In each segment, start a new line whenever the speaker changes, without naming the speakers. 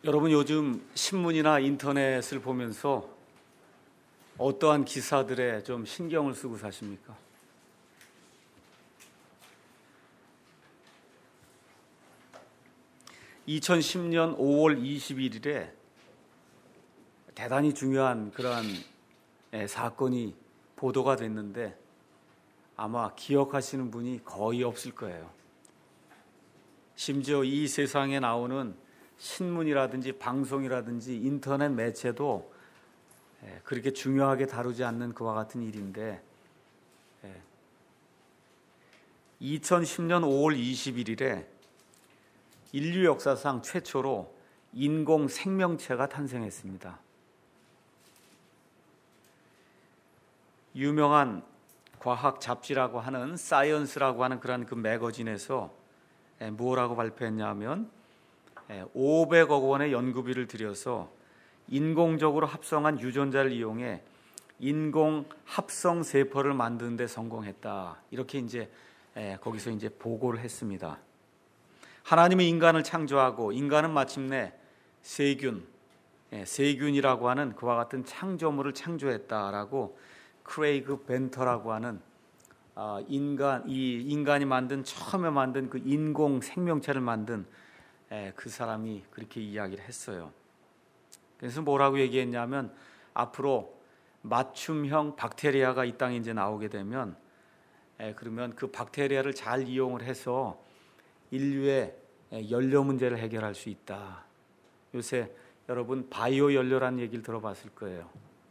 여러분 요즘 신문이나 인터넷을 보면서 어떠한 기사들에 좀 신경을 쓰고 사십니까? (2010년 5월 21일에) 대단히 중요한 그러한 사건이 보도가 됐는데 아마 기억하시는 분이 거의 없을 거예요. 심지어 이 세상에 나오는 신문이라든지 방송이라든지 인터넷 매체도 그렇게 중요하게 다루지 않는 그와 같은 일인데 2010년 5월 21일에 인류 역사상 최초로 인공 생명체가 탄생했습니다. 유명한 과학 잡지라고 하는 사이언스라고 하는 그런 그 매거진에서 뭐라고 발표했냐 하면 500억 원의 연구비를 들여서 인공적으로 합성한 유전자를 이용해 인공 합성 세포를 만드는 데 성공했다. 이렇게 이제 거기서 이제 보고를 했습니다. 하나님은 인간을 창조하고 인간은 마침내 세균이라고 하는 그와 같은 창조물을 창조했다라고 크레이그 벤터라고 하는 인간이 처음에 만든 그 인공 생명체를 만든 그 사람이 그렇게 이야기를 했어요. 그래서 뭐라고 얘기했냐면 앞으로 맞춤형 박테리아가 이 땅에 이제 나오게 되면 그러면 그 박테리아를 잘 이용을 해서 인류의 연료 문제를 해결할 수 있다. 요새 여러분 바이오 연료라는 얘기를 들어봤을 거예요.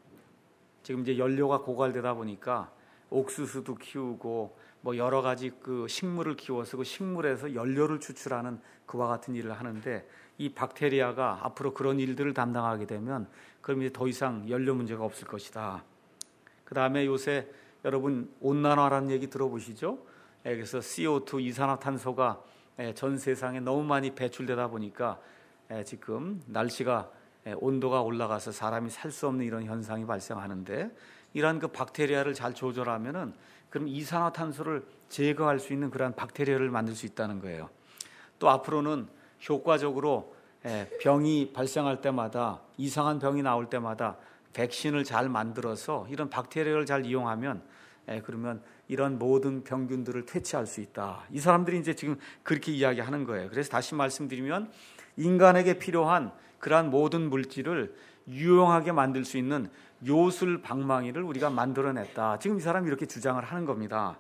지금 이제 연료가 고갈되다 보니까 옥수수도 키우고 뭐 여러 가지 그 식물을 키워서 그 식물에서 연료를 추출하는 그와 같은 일을 하는데 이 박테리아가 앞으로 그런 일들을 담당하게 되면 그럼 이제 더 이상 연료 문제가 없을 것이다. 그 다음에 요새 여러분 온난화라는 얘기 들어보시죠? 그래서 CO2 이산화탄소가 전 세상에 너무 많이 배출되다 보니까 지금 날씨가 온도가 올라가서 사람이 살 수 없는 이런 현상이 발생하는데 이러한 그 박테리아를 잘 조절하면은 그럼 이산화탄소를 제거할 수 있는 그러한 박테리아를 만들 수 있다는 거예요. 또 앞으로는 효과적으로 병이 발생할 때마다 이상한 병이 나올 때마다 백신을 잘 만들어서 이런 박테리아를 잘 이용하면 그러면 이런 모든 병균들을 퇴치할 수 있다. 이 사람들이 이제 지금 그렇게 이야기하는 거예요. 그래서 다시 말씀드리면 인간에게 필요한 그러한 모든 물질을 유용하게 만들 수 있는 요술 방망이를 우리가 만들어냈다. 지금 이 사람이 이렇게 주장을 하는 겁니다.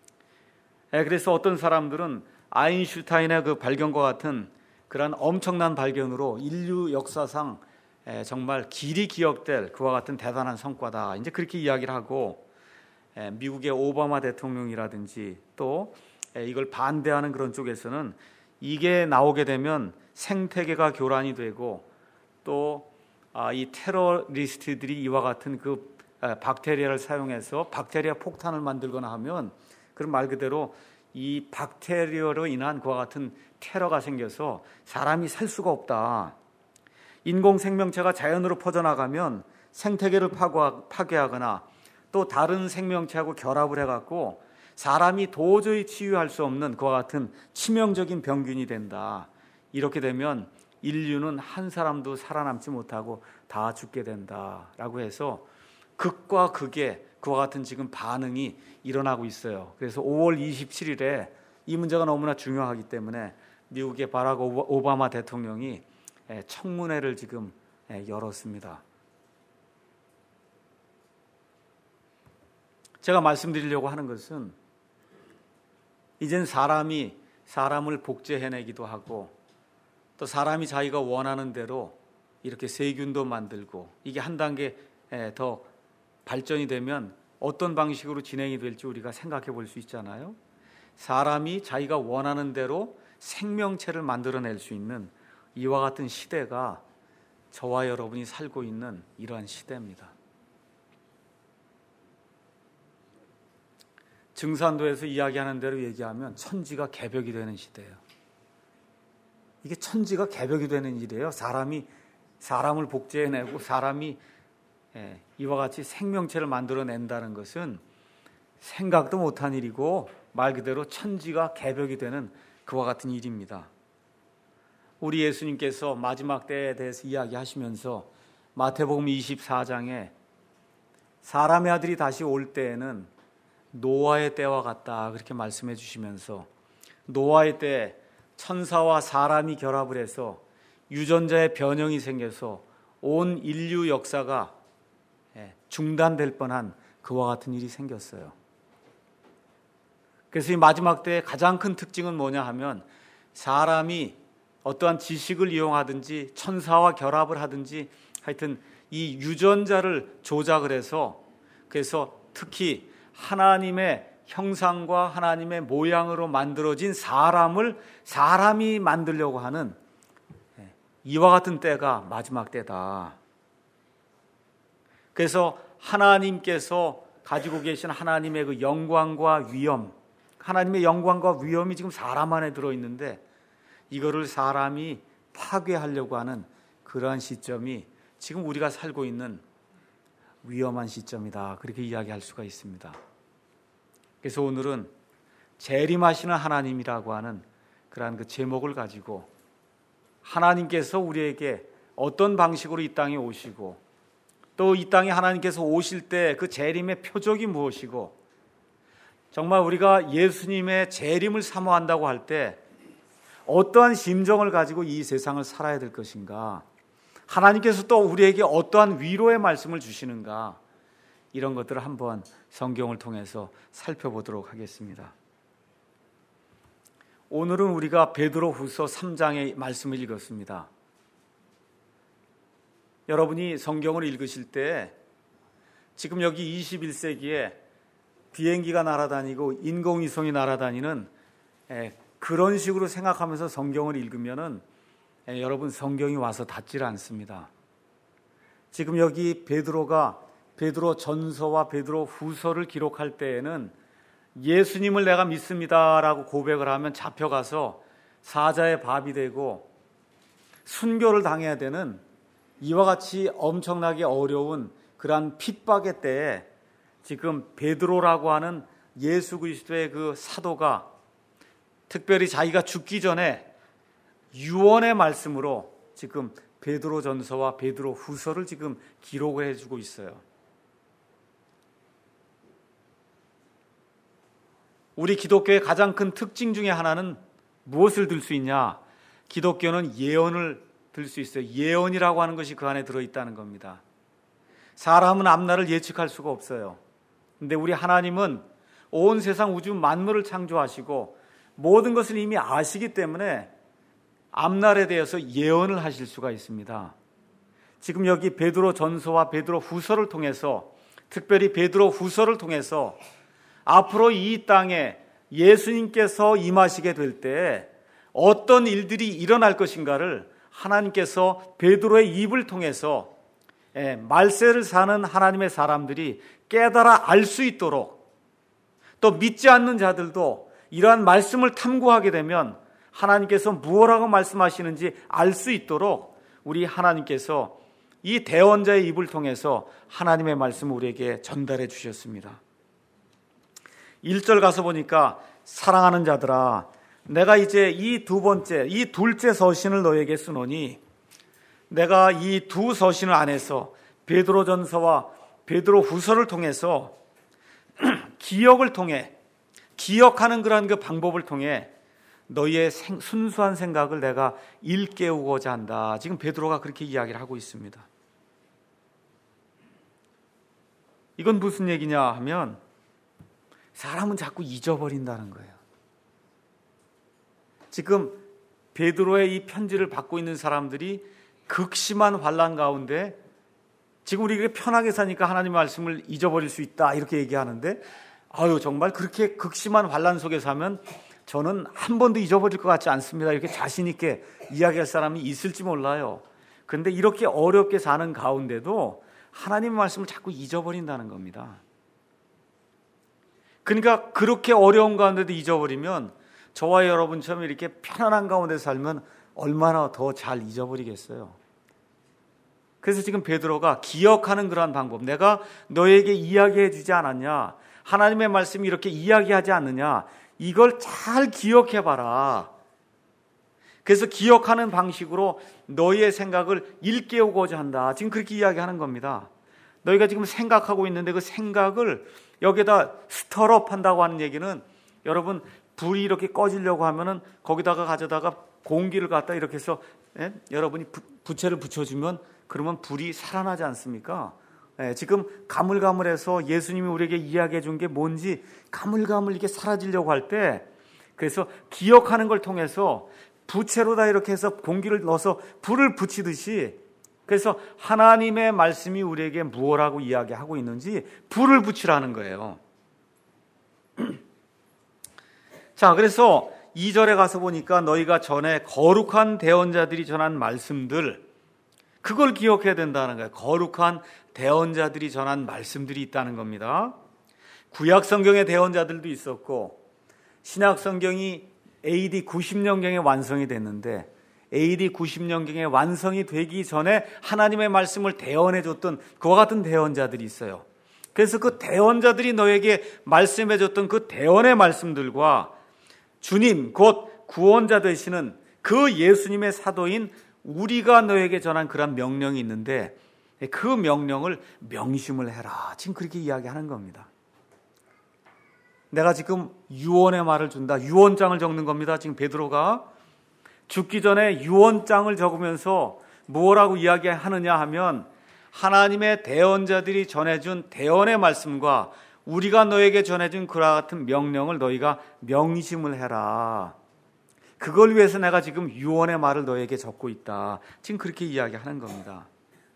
그래서 어떤 사람들은 아인슈타인의 그 발견과 같은 그런 엄청난 발견으로 인류 역사상 정말 길이 기억될 그와 같은 대단한 성과다. 이제 그렇게 이야기를 하고 미국의 오바마 대통령이라든지 또 이걸 반대하는 그런 쪽에서는 이게 나오게 되면 생태계가 교란이 되고 또 이 테러리스트들이 이와 같은 그 박테리아를 사용해서 박테리아 폭탄을 만들거나 하면 그럼 말 그대로 이 박테리아로 인한 그와 같은 테러가 생겨서 사람이 살 수가 없다. 인공 생명체가 자연으로 퍼져나가면 생태계를 파괴하거나 또 다른 생명체하고 결합을 해갖고 사람이 도저히 치유할 수 없는 그와 같은 치명적인 병균이 된다. 이렇게 되면 인류는 한 사람도 살아남지 못하고 다 죽게 된다라고 해서 극과 극의 그와 같은 지금 반응이 일어나고 있어요. 그래서 5월 27일에 이 문제가 너무나 중요하기 때문에 미국의 바락 오바마 대통령이 청문회를 지금 열었습니다. 제가 말씀드리려고 하는 것은 이젠 사람이 사람을 복제해내기도 하고 또 사람이 자기가 원하는 대로 이렇게 세균도 만들고 이게 한 단계 더 발전이 되면 어떤 방식으로 진행이 될지 우리가 생각해 볼 수 있잖아요. 사람이 자기가 원하는 대로 생명체를 만들어낼 수 있는 이와 같은 시대가 저와 여러분이 살고 있는 이러한 시대입니다. 증산도에서 이야기하는 대로 얘기하면 천지가 개벽이 되는 시대예요. 이게 천지가 개벽이 되는 일이에요. 사람이 사람을 복제해내고 사람이 이와 같이 생명체를 만들어낸다는 것은 생각도 못한 일이고 말 그대로 천지가 개벽이 되는 그와 같은 일입니다. 우리 예수님께서 마지막 때에 대해서 이야기하시면서 마태복음 24장에 사람의 아들이 다시 올 때에는 노아의 때와 같다 그렇게 말씀해 주시면서 노아의 때 천사와 사람이 결합을 해서 유전자의 변형이 생겨서 온 인류 역사가 중단될 뻔한 그와 같은 일이 생겼어요. 그래서 이 마지막 때의 가장 큰 특징은 뭐냐 하면 사람이 어떠한 지식을 이용하든지 천사와 결합을 하든지 하여튼 이 유전자를 조작을 해서 그래서 특히 하나님의 형상과 하나님의 모양으로 만들어진 사람을 사람이 만들려고 하는 이와 같은 때가 마지막 때다. 그래서 하나님께서 가지고 계신 하나님의 그 영광과 위엄, 하나님의 영광과 위엄이 지금 사람 안에 들어있는데 이거를 사람이 파괴하려고 하는 그러한 시점이 지금 우리가 살고 있는 위험한 시점이다. 그렇게 이야기할 수가 있습니다. 그래서 오늘은 재림하시는 하나님이라고 하는 그러한 그 제목을 가지고 하나님께서 우리에게 어떤 방식으로 이 땅에 오시고 또 이 땅에 하나님께서 오실 때 그 재림의 표적이 무엇이고 정말 우리가 예수님의 재림을 사모한다고 할 때 어떠한 심정을 가지고 이 세상을 살아야 될 것인가, 하나님께서 또 우리에게 어떠한 위로의 말씀을 주시는가, 이런 것들을 한번 성경을 통해서 살펴보도록 하겠습니다. 오늘은 우리가 베드로후서 3장의 말씀을 읽었습니다. 여러분이 성경을 읽으실 때 지금 여기 21세기에 비행기가 날아다니고 인공위성이 날아다니는 그런 식으로 생각하면서 성경을 읽으면은 여러분 성경이 와서 닿질 않습니다. 지금 여기 베드로가 베드로 전서와 베드로 후서를 기록할 때에는 예수님을 내가 믿습니다라고 고백을 하면 잡혀가서 사자의 밥이 되고 순교를 당해야 되는 이와 같이 엄청나게 어려운 그러한 핍박의 때에 지금 베드로라고 하는 예수 그리스도의 그 사도가 특별히 자기가 죽기 전에 유언의 말씀으로 지금 베드로 전서와 베드로 후서를 지금 기록을 해주고 있어요. 우리 기독교의 가장 큰 특징 중에 하나는 무엇을 들 수 있냐? 기독교는 예언을 들 수 있어요. 예언이라고 하는 것이 그 안에 들어있다는 겁니다. 사람은 앞날을 예측할 수가 없어요. 근데 우리 하나님은 온 세상 우주 만물을 창조하시고 모든 것을 이미 아시기 때문에 앞날에 대해서 예언을 하실 수가 있습니다. 지금 여기 베드로 전서와 베드로 후서를 통해서, 특별히 베드로 후서를 통해서 앞으로 이 땅에 예수님께서 임하시게 될 때 어떤 일들이 일어날 것인가를 하나님께서 베드로의 입을 통해서 말세를 사는 하나님의 사람들이 깨달아 알 수 있도록, 또 믿지 않는 자들도 이러한 말씀을 탐구하게 되면 하나님께서 무엇라고 말씀하시는지 알 수 있도록 우리 하나님께서 이 대언자의 입을 통해서 하나님의 말씀을 우리에게 전달해 주셨습니다. 1절 가서 보니까 사랑하는 자들아, 내가 이제 이 둘째 서신을 너에게 쓰노니, 내가 이 두 서신을 안에서 베드로전서와 베드로 후서를 통해서 기억을 통해, 기억하는 그런 그 방법을 통해 너희의 순수한 생각을 내가 일깨우고자 한다. 지금 베드로가 그렇게 이야기를 하고 있습니다. 이건 무슨 얘기냐 하면 사람은 자꾸 잊어버린다는 거예요. 지금 베드로의 이 편지를 받고 있는 사람들이 극심한 환난 가운데 지금 우리가 편하게 사니까 하나님의 말씀을 잊어버릴 수 있다 이렇게 얘기하는데, 정말 그렇게 극심한 환난 속에서 하면 저는 한 번도 잊어버릴 것 같지 않습니다. 이렇게 자신 있게 이야기할 사람이 있을지 몰라요. 그런데 이렇게 어렵게 사는 가운데도 하나님의 말씀을 자꾸 잊어버린다는 겁니다. 그러니까 그렇게 어려운 가운데도 잊어버리면 저와 여러분처럼 이렇게 편안한 가운데 살면 얼마나 더 잘 잊어버리겠어요. 그래서 지금 베드로가 기억하는 그러한 방법, 내가 너에게 이야기해 주지 않았냐, 하나님의 말씀이 이렇게 이야기하지 않느냐, 이걸 잘 기억해 봐라. 그래서 기억하는 방식으로 너희의 생각을 일깨우고자 한다. 지금 그렇게 이야기하는 겁니다. 너희가 지금 생각하고 있는데 그 생각을 여기다 스터럽 한다고 하는 얘기는, 여러분 불이 이렇게 꺼지려고 하면은 거기다가 가져다가 공기를 갖다 이렇게 해서 여러분이 부채를 붙여주면 그러면 불이 살아나지 않습니까? 지금 가물가물해서 예수님이 우리에게 이야기해 준 게 뭔지 가물가물 이렇게 사라지려고 할 때, 그래서 기억하는 걸 통해서 부채로다 이렇게 해서 공기를 넣어서 불을 붙이듯이, 그래서 하나님의 말씀이 우리에게 무엇라고 이야기하고 있는지 불을 붙이라는 거예요. 자, 그래서 2절에 가서 보니까 너희가 전에 거룩한 대언자들이 전한 말씀들, 그걸 기억해야 된다는 거예요. 거룩한 대언자들이 전한 말씀들이 있다는 겁니다. 구약 성경의 대언자들도 있었고, 신약 성경이 AD 90년경에 완성이 됐는데, AD 90년경에 완성이 되기 전에 하나님의 말씀을 대언해 줬던 그와 같은 대언자들이 있어요. 그래서 그 대언자들이 너에게 말씀해 줬던 그 대언의 말씀들과 주님 곧 구원자 되시는 그 예수님의 사도인 우리가 너에게 전한 그런 명령이 있는데, 그 명령을 명심을 해라. 지금 그렇게 이야기하는 겁니다. 내가 지금 유언의 말을 준다. 유언장을 적는 겁니다. 지금 베드로가 죽기 전에 유언장을 적으면서 뭐라고 이야기하느냐 하면, 하나님의 대언자들이 전해준 대언의 말씀과 우리가 너에게 전해준 그와 같은 명령을 너희가 명심을 해라. 그걸 위해서 내가 지금 유언의 말을 너에게 적고 있다. 지금 그렇게 이야기하는 겁니다.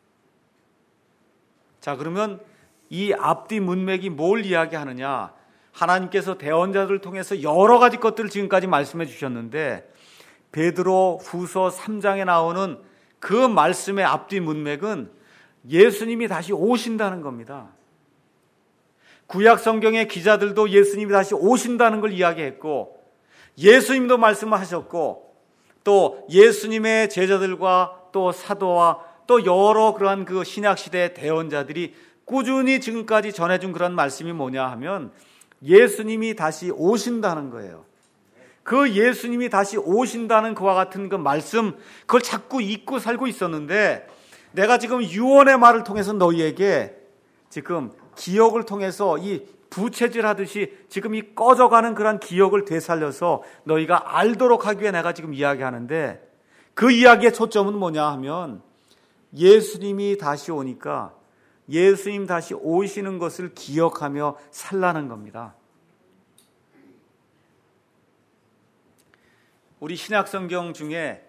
자, 그러면 이 앞뒤 문맥이 뭘 이야기하느냐? 하나님께서 대언자들을 통해서 여러 가지 것들을 지금까지 말씀해 주셨는데, 베드로 후서 3장에 나오는 그 말씀의 앞뒤 문맥은 예수님이 다시 오신다는 겁니다. 구약 성경의 기자들도 예수님이 다시 오신다는 걸 이야기했고, 예수님도 말씀을 하셨고, 또 예수님의 제자들과 또 사도와 또 여러 그러한 그 신약 시대의 대언자들이 꾸준히 지금까지 전해준 그런 말씀이 뭐냐 하면, 예수님이 다시 오신다는 거예요. 그 예수님이 다시 오신다는 그와 같은 그 말씀, 그걸 자꾸 잊고 살고 있었는데, 내가 지금 유언의 말을 통해서 너희에게 지금 기억을 통해서 이 부채질 하듯이 지금 이 꺼져가는 그런 기억을 되살려서 너희가 알도록 하기 위해 내가 지금 이야기하는데, 그 이야기의 초점은 뭐냐 하면, 예수님이 다시 오니까 예수님 다시 오시는 것을 기억하며 살라는 겁니다. 우리 신약 성경 중에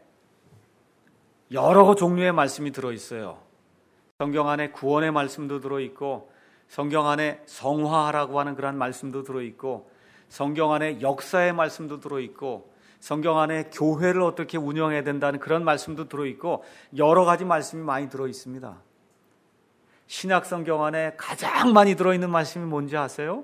여러 종류의 말씀이 들어있어요. 성경 안에 구원의 말씀도 들어있고, 성경 안에 성화하라고 하는 그런 말씀도 들어있고, 성경 안에 역사의 말씀도 들어있고, 성경 안에 교회를 어떻게 운영해야 된다는 그런 말씀도 들어있고, 여러 가지 말씀이 많이 들어있습니다. 신약 성경 안에 가장 많이 들어있는 말씀이 뭔지 아세요?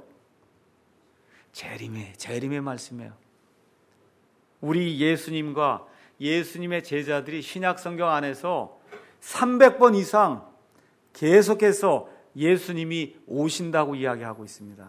재림의 말씀이에요. 우리 예수님과 예수님의 제자들이 신약 성경 안에서 300번 이상 계속해서 예수님이 오신다고 이야기하고 있습니다.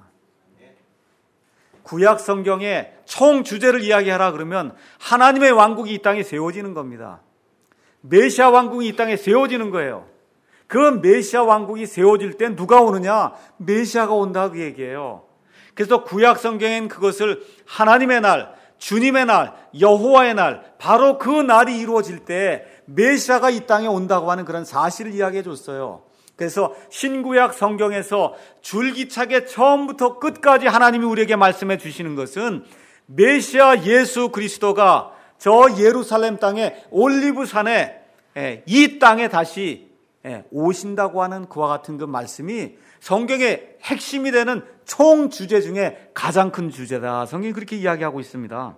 구약 성경의 총 주제를 이야기하라 그러면 하나님의 왕국이 이 땅에 세워지는 겁니다. 메시아 왕국이 이 땅에 세워지는 거예요. 그 메시아 왕국이 세워질 때 누가 오느냐? 메시아가 온다 그 얘기예요. 그래서 구약 성경엔 그것을 하나님의 날, 주님의 날, 여호와의 날, 바로 그 날이 이루어질 때 메시아가 이 땅에 온다고 하는 그런 사실을 이야기해 줬어요. 그래서 신구약 성경에서 줄기차게 처음부터 끝까지 하나님이 우리에게 말씀해 주시는 것은 메시아 예수 그리스도가 저 예루살렘 땅에 올리브산에 이 땅에 다시 오신다고 하는 그와 같은 그 말씀이 성경의 핵심이 되는 총 주제 중에 가장 큰 주제다. 성경이 그렇게 이야기하고 있습니다.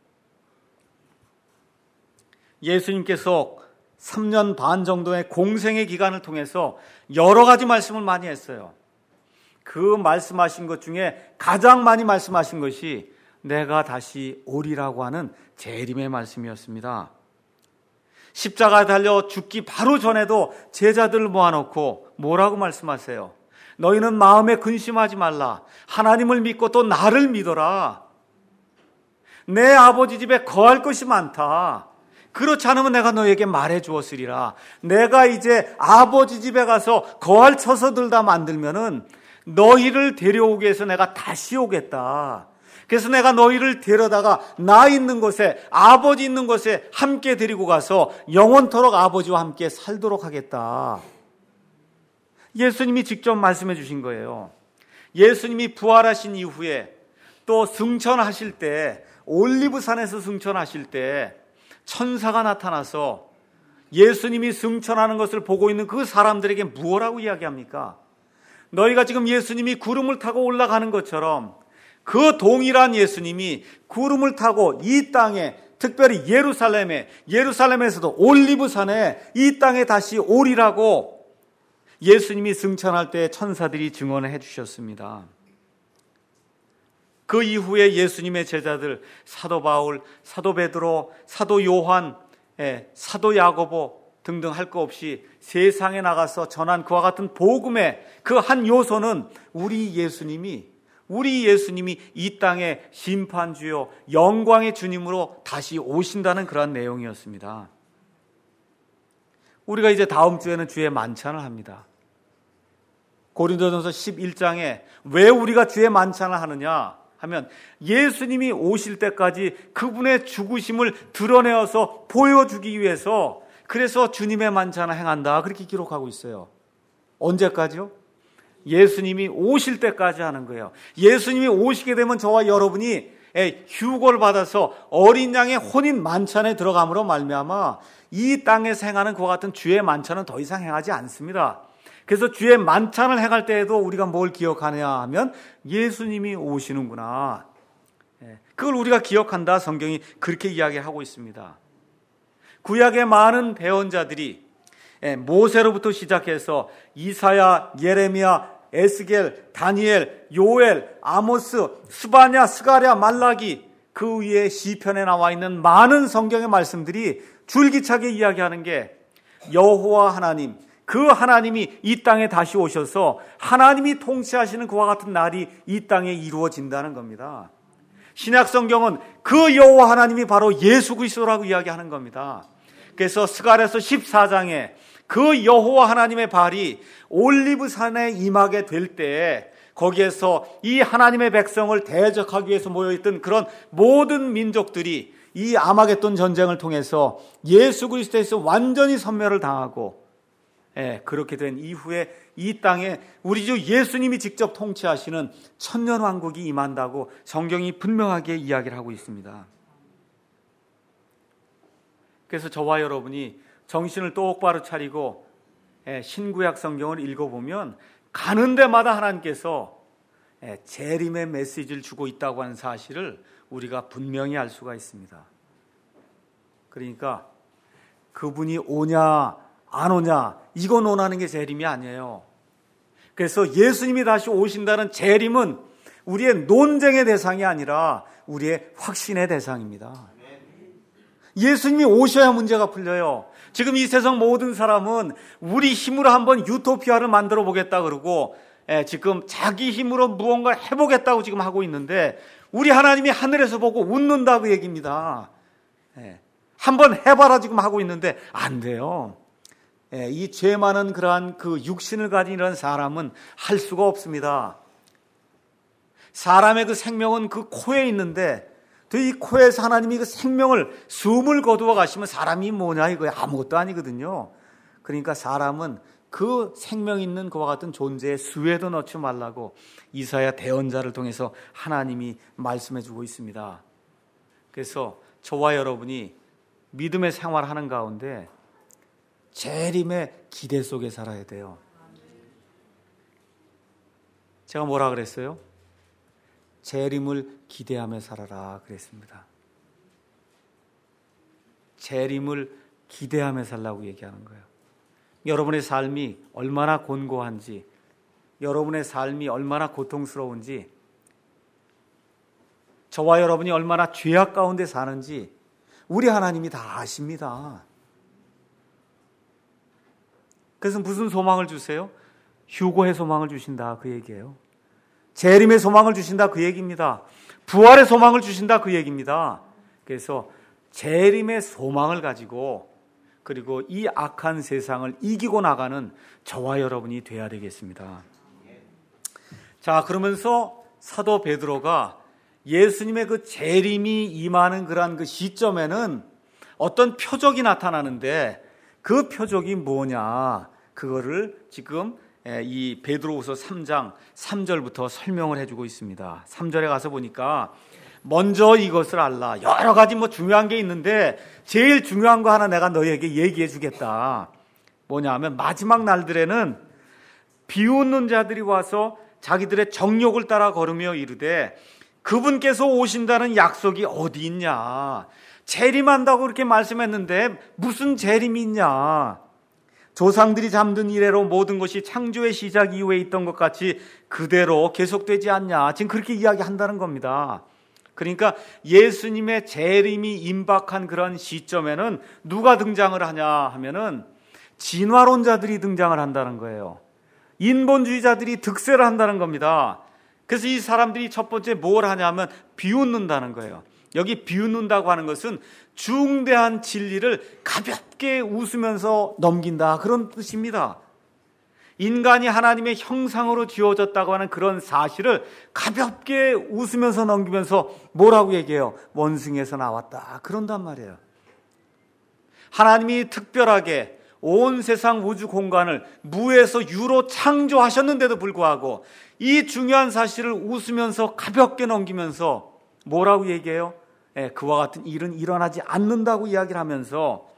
예수님께서 3년 반 정도의 공생의 기간을 통해서 여러 가지 말씀을 많이 했어요. 그 말씀하신 것 중에 가장 많이 말씀하신 것이 내가 다시 오리라고 하는 재림의 말씀이었습니다. 십자가에 달려 죽기 바로 전에도 제자들을 모아놓고 뭐라고 말씀하세요? 너희는 마음에 근심하지 말라. 하나님을 믿고 또 나를 믿어라. 내 아버지 집에 거할 것이 많다. 그렇지 않으면 내가 너에게 말해 주었으리라. 내가 이제 아버지 집에 가서 거할 처소들 다 만들면은 너희를 데려오기 위해서 내가 다시 오겠다. 그래서 내가 너희를 데려다가 나 있는 곳에, 아버지 있는 곳에 함께 데리고 가서 영원토록 아버지와 함께 살도록 하겠다. 예수님이 직접 말씀해 주신 거예요. 예수님이 부활하신 이후에 또 승천하실 때, 올리브산에서 승천하실 때 천사가 나타나서 예수님이 승천하는 것을 보고 있는 그 사람들에게 무엇라고 이야기합니까? 너희가 지금 예수님이 구름을 타고 올라가는 것처럼 그 동일한 예수님이 구름을 타고 이 땅에, 특별히 예루살렘에서도 올리브산에 이 땅에 다시 오리라고 예수님이 승천할 때 천사들이 증언을 해 주셨습니다. 그 이후에 예수님의 제자들, 사도 바울, 사도 베드로, 사도 요한, 사도 야고보 등등 할 것 없이 세상에 나가서 전한 그와 같은 복음의 그 한 요소는 우리 예수님이 이 땅에 심판주요 영광의 주님으로 다시 오신다는 그런 내용이었습니다. 우리가 이제 다음 주에는 주의 만찬을 합니다. 고린도전서 11장에 왜 우리가 주의 만찬을 하느냐 하면 예수님이 오실 때까지 그분의 죽으심을 드러내어서 보여주기 위해서, 그래서 주님의 만찬을 행한다, 그렇게 기록하고 있어요. 언제까지요? 예수님이 오실 때까지 하는 거예요. 예수님이 오시게 되면 저와 여러분이 휴거를 받아서 어린 양의 혼인 만찬에 들어감으로 말미암아 이 땅에서 행하는 그와 같은 주의 만찬은 더 이상 행하지 않습니다. 그래서 주의 만찬을 행할 때에도 우리가 뭘 기억하느냐 하면 예수님이 오시는구나, 그걸 우리가 기억한다. 성경이 그렇게 이야기하고 있습니다. 구약의 많은 배언자들이 모세로부터 시작해서 이사야, 예레미야, 에스겔, 다니엘, 요엘, 아모스, 스바냐, 스가랴, 말라기, 그 위에 시편에 나와 있는 많은 성경의 말씀들이 줄기차게 이야기하는 게 여호와 하나님, 그 하나님이 이 땅에 다시 오셔서 하나님이 통치하시는 그와 같은 날이 이 땅에 이루어진다는 겁니다. 신약 성경은 그 여호와 하나님이 바로 예수 그리스도라고 이야기하는 겁니다. 그래서 스가랴서 14장에 그 여호와 하나님의 발이 올리브산에 임하게 될 때 거기에서 이 하나님의 백성을 대적하기 위해서 모여있던 그런 모든 민족들이 이 아마겟돈 전쟁을 통해서 예수 그리스도에서 완전히 섬멸을 당하고, 그렇게 된 이후에 이 땅에 우리 주 예수님이 직접 통치하시는 천년왕국이 임한다고 성경이 분명하게 이야기를 하고 있습니다. 그래서 저와 여러분이 정신을 똑바로 차리고 신구약 성경을 읽어보면 가는 데마다 하나님께서 재림의 메시지를 주고 있다고 하는 사실을 우리가 분명히 알 수가 있습니다. 그러니까 그분이 오냐 안 오냐 이거 논하는 게 재림이 아니에요. 그래서 예수님이 다시 오신다는 재림은 우리의 논쟁의 대상이 아니라 우리의 확신의 대상입니다. 예수님이 오셔야 문제가 풀려요. 지금 이 세상 모든 사람은 우리 힘으로 한번 유토피아를 만들어 보겠다 그러고 지금 자기 힘으로 무언가를 해보겠다고 지금 하고 있는데, 우리 하나님이 하늘에서 보고 웃는다 그 얘기입니다. 한번 해봐라 지금 하고 있는데 안 돼요. 이 죄 많은 그러한 그 육신을 가진 이런 사람은 할 수가 없습니다. 사람의 그 생명은 그 코에 있는데 이 코에서 하나님이 그 생명을, 숨을 거두어 가시면 사람이 뭐냐 이거 아무것도 아니거든요. 그러니까 사람은 그 생명 있는 그와 같은 존재에 수에도 넣지 말라고 이사야 대언자를 통해서 하나님이 말씀해 주고 있습니다. 그래서 저와 여러분이 믿음의 생활하는 가운데 재림의 기대 속에 살아야 돼요. 제가 뭐라 그랬어요? 재림을 기대하며 살아라 그랬습니다. 재림을 기대하며 살라고 얘기하는 거예요. 여러분의 삶이 얼마나 곤고한지, 여러분의 삶이 얼마나 고통스러운지, 저와 여러분이 얼마나 죄악 가운데 사는지 우리 하나님이 다 아십니다. 그래서 무슨 소망을 주세요? 휴거의 소망을 주신다 그 얘기예요. 재림의 소망을 주신다 그 얘기입니다. 부활의 소망을 주신다 그 얘기입니다. 그래서 재림의 소망을 가지고 그리고 이 악한 세상을 이기고 나가는 저와 여러분이 돼야 되겠습니다. 자, 그러면서 사도 베드로가 예수님의 그 재림이 임하는 그러한 그 시점에는 어떤 표적이 나타나는데 그 표적이 뭐냐, 그거를 지금 이 베드로후서 3장 3절부터 설명을 해주고 있습니다. 3절에 가서 보니까 먼저 이것을 알라. 여러 가지 중요한 게 있는데 제일 중요한 거 하나 내가 너희에게 얘기해 주겠다. 뭐냐 하면 마지막 날들에는 비웃는 자들이 와서 자기들의 정욕을 따라 걸으며 이르되 그분께서 오신다는 약속이 어디 있냐. 재림한다고 그렇게 말씀했는데 무슨 재림이 있냐. 조상들이 잠든 이래로 모든 것이 창조의 시작 이후에 있던 것 같이 그대로 계속되지 않냐. 지금 그렇게 이야기한다는 겁니다. 그러니까 예수님의 재림이 임박한 그런 시점에는 누가 등장을 하냐 하면은 진화론자들이 등장을 한다는 거예요. 인본주의자들이 득세를 한다는 겁니다. 그래서 이 사람들이 첫 번째 뭘 하냐면 비웃는다는 거예요. 여기 비웃는다고 하는 것은 중대한 진리를 가볍게 웃으면서 넘긴다, 그런 뜻입니다. 인간이 하나님의 형상으로 지어졌다고 하는 그런 사실을 가볍게 웃으면서 넘기면서 뭐라고 얘기해요? 원숭이에서 나왔다, 그런단 말이에요. 하나님이 특별하게 온 세상 우주 공간을 무에서 유로 창조하셨는데도 불구하고 이 중요한 사실을 웃으면서 가볍게 넘기면서 뭐라고 얘기해요? 그와 같은 일은 일어나지 않는다고 이야기를 하면서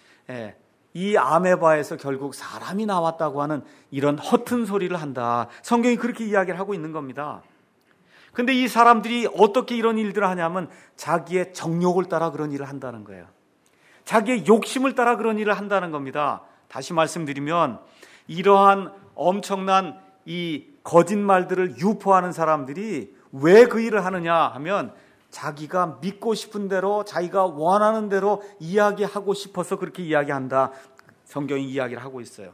이 아메바에서 결국 사람이 나왔다고 하는 이런 허튼 소리를 한다. 성경이 그렇게 이야기를 하고 있는 겁니다. 근데 이 사람들이 어떻게 이런 일들을 하냐면 자기의 정욕을 따라 그런 일을 한다는 거예요. 자기의 욕심을 따라 그런 일을 한다는 겁니다. 다시 말씀드리면 이러한 엄청난 이 거짓말들을 유포하는 사람들이 왜 그 일을 하느냐 하면 자기가 믿고 싶은 대로, 자기가 원하는 대로 이야기하고 싶어서 그렇게 이야기한다. 성경이 이야기를 하고 있어요.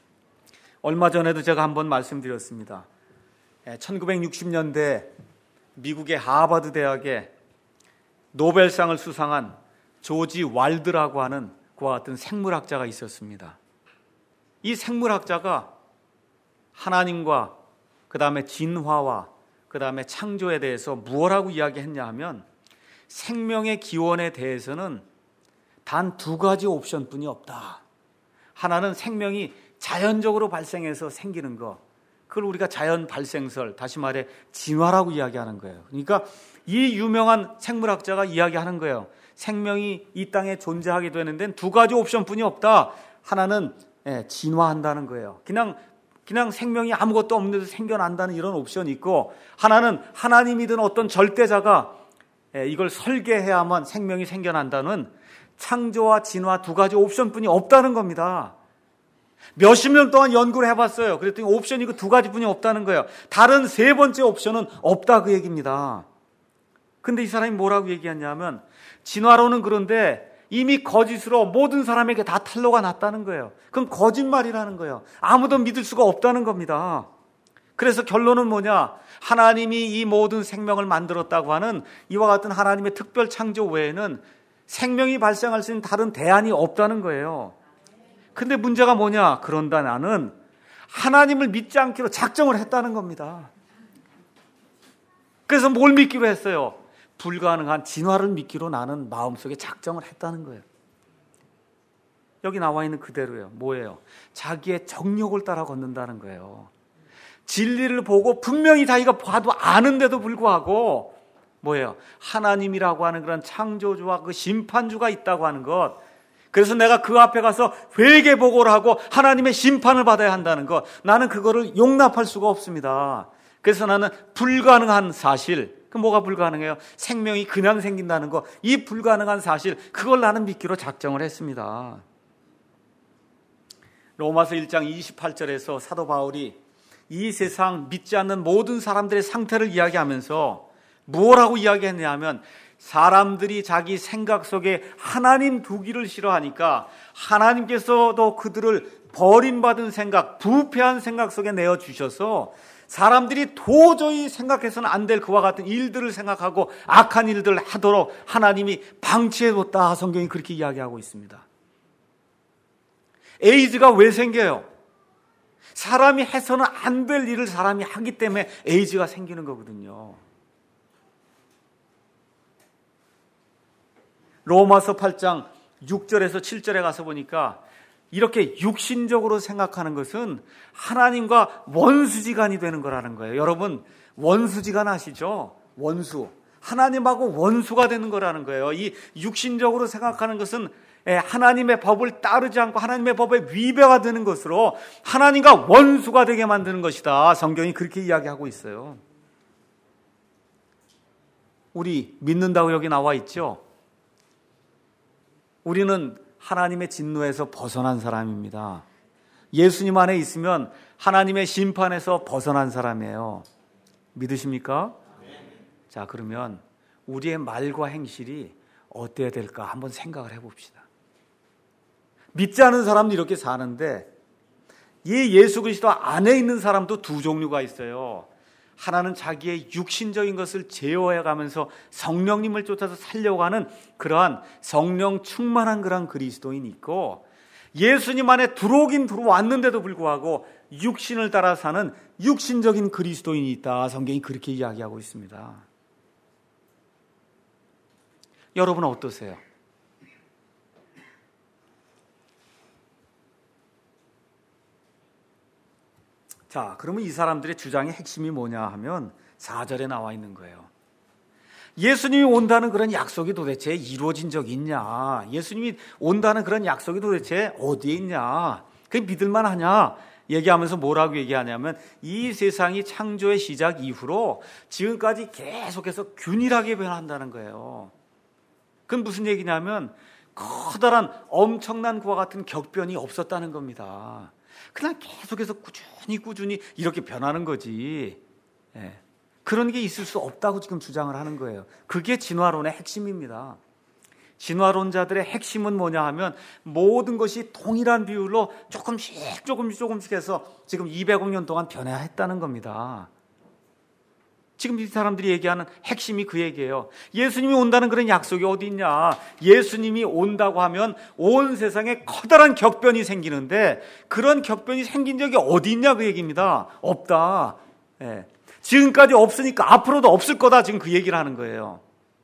얼마 전에도 제가 한번 말씀드렸습니다. 1960년대 미국의 하버드 대학에 노벨상을 수상한 조지 왈드라고 하는 그와 같은 생물학자가 있었습니다. 이 생물학자가 하나님과 그 다음에 진화와 그 다음에 창조에 대해서 무엇라고 이야기했냐 하면 생명의 기원에 대해서는 단 두 가지 옵션뿐이 없다. 하나는 생명이 자연적으로 발생해서 생기는 것, 그걸 우리가 자연 발생설, 다시 말해 진화라고 이야기하는 거예요. 그러니까 이 유명한 생물학자가 이야기하는 거예요. 생명이 이 땅에 존재하게 되는 데는 두 가지 옵션뿐이 없다. 하나는 진화한다는 거예요. 그냥 생명이 아무것도 없는데도 생겨난다는 이런 옵션이 있고, 하나는 하나님이든 어떤 절대자가 이걸 설계해야만 생명이 생겨난다는 창조와 진화 두 가지 옵션뿐이 없다는 겁니다. 몇십 년 동안 연구를 해봤어요. 그랬더니 옵션이 그 두 가지뿐이 없다는 거예요. 다른 세 번째 옵션은 없다, 그 얘기입니다. 근데 이 사람이 뭐라고 얘기했냐면 진화론은 그런데 이미 거짓으로 모든 사람에게 다 탄로가 났다는 거예요. 그건 거짓말이라는 거예요. 아무도 믿을 수가 없다는 겁니다. 그래서 결론은 뭐냐? 하나님이 이 모든 생명을 만들었다고 하는 이와 같은 하나님의 특별 창조 외에는 생명이 발생할 수 있는 다른 대안이 없다는 거예요. 근데 문제가 뭐냐? 그런다 나는 하나님을 믿지 않기로 작정을 했다는 겁니다. 그래서 뭘 믿기로 했어요? 불가능한 진화를 믿기로 나는 마음속에 작정을 했다는 거예요. 여기 나와 있는 그대로예요. 뭐예요? 자기의 정욕을 따라 걷는다는 거예요. 진리를 보고 분명히 자기가 봐도 아는데도 불구하고 뭐예요? 하나님이라고 하는 그런 창조주와 그 심판주가 있다고 하는 것, 그래서 내가 그 앞에 가서 회개 보고를 하고 하나님의 심판을 받아야 한다는 것, 나는 그거를 용납할 수가 없습니다. 그래서 나는 불가능한 사실, 그 뭐가 불가능해요? 생명이 그냥 생긴다는 거, 이 불가능한 사실, 그걸 나는 믿기로 작정을 했습니다. 로마서 1장 28절에서 사도 바울이 이 세상 믿지 않는 모든 사람들의 상태를 이야기하면서 뭐라고 이야기했냐 하면 사람들이 자기 생각 속에 하나님 두기를 싫어하니까 하나님께서도 그들을 버림받은 생각, 부패한 생각 속에 내어주셔서 사람들이 도저히 생각해서는 안 될 그와 같은 일들을 생각하고 악한 일들을 하도록 하나님이 방치해뒀다. 성경이 그렇게 이야기하고 있습니다. 에이즈가 왜 생겨요? 사람이 해서는 안 될 일을 사람이 하기 때문에 에이즈가 생기는 거거든요. 로마서 8장 6절에서 7절에 가서 보니까 이렇게 육신적으로 생각하는 것은 하나님과 원수지간이 되는 거라는 거예요. 여러분, 원수지간 아시죠? 원수. 하나님하고 원수가 되는 거라는 거예요. 이 육신적으로 생각하는 것은 하나님의 법을 따르지 않고 하나님의 법에 위배가 되는 것으로 하나님과 원수가 되게 만드는 것이다. 성경이 그렇게 이야기하고 있어요. 우리 믿는다고 여기 나와 있죠? 우리는 하나님의 진노에서 벗어난 사람입니다. 예수님 안에 있으면 하나님의 심판에서 벗어난 사람이에요. 믿으십니까? 자, 그러면 우리의 말과 행실이 어때야 될까 한번 생각을 해봅시다. 믿지 않은 사람도 이렇게 사는데 이 예수 그리스도 안에 있는 사람도 두 종류가 있어요. 하나는 자기의 육신적인 것을 제어해가면서 성령님을 쫓아서 살려고 하는 그러한 성령 충만한 그러한 그리스도인이 있고, 예수님 안에 들어오긴 들어왔는데도 불구하고 육신을 따라 사는 육신적인 그리스도인이 있다. 성경이 그렇게 이야기하고 있습니다. 여러분은 어떠세요? 자, 그러면 이 사람들의 주장의 핵심이 뭐냐 하면 4절에 나와 있는 거예요. 예수님이 온다는 그런 약속이 도대체 이루어진 적이 있냐? 예수님이 온다는 그런 약속이 도대체 어디에 있냐? 그게 믿을만 하냐? 얘기하면서 뭐라고 얘기하냐면 이 세상이 창조의 시작 이후로 지금까지 계속해서 균일하게 변한다는 거예요. 그건 무슨 얘기냐면 커다란 엄청난 그와 같은 격변이 없었다는 겁니다. 그냥 계속해서 꾸준히 이렇게 변하는 거지. 그런 게 있을 수 없다고 지금 주장을 하는 거예요. 그게 진화론의 핵심입니다. 진화론자들의 핵심은 뭐냐 하면 모든 것이 동일한 비율로 조금씩 해서 지금 200억 년 동안 변해야 했다는 겁니다. 지금 이 사람들이 얘기하는 핵심이 그 얘기예요. 예수님이 온다는 그런 약속이 어디 있냐? 예수님이 온다고 하면 온 세상에 커다란 격변이 생기는데 그런 격변이 생긴 적이 어디 있냐 그 얘기입니다. 없다. 지금까지 없으니까 앞으로도 없을 거다. 지금 그 얘기를 하는 거예요.